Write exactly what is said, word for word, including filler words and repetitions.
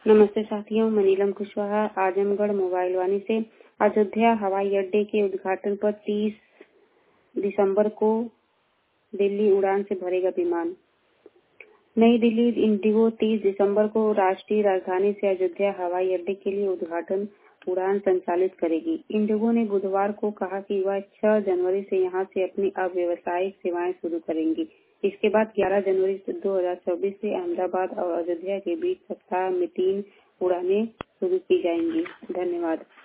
नमस्ते साथियों, मैं नीलम कुशवाहा आजमगढ़ मोबाइल वाणी से। अयोध्या हवाई अड्डे के उद्घाटन पर तीस दिसंबर को दिल्ली उड़ान से भरेगा विमान। नई दिल्ली इंडिगो तीस दिसंबर को राष्ट्रीय राजधानी से अयोध्या हवाई अड्डे के लिए उद्घाटन उड़ान संचालित करेगी। इंडिगो ने बुधवार को कहा कि वह छह जनवरी से यहां से अपनी अव्यवसायिक सेवाएं शुरू करेंगी। इसके बाद ग्यारह जनवरी दो हज़ार चौबीस से अहमदाबाद और अयोध्या के बीच सप्ताह में तीन उड़ानें शुरू की जाएंगी। धन्यवाद।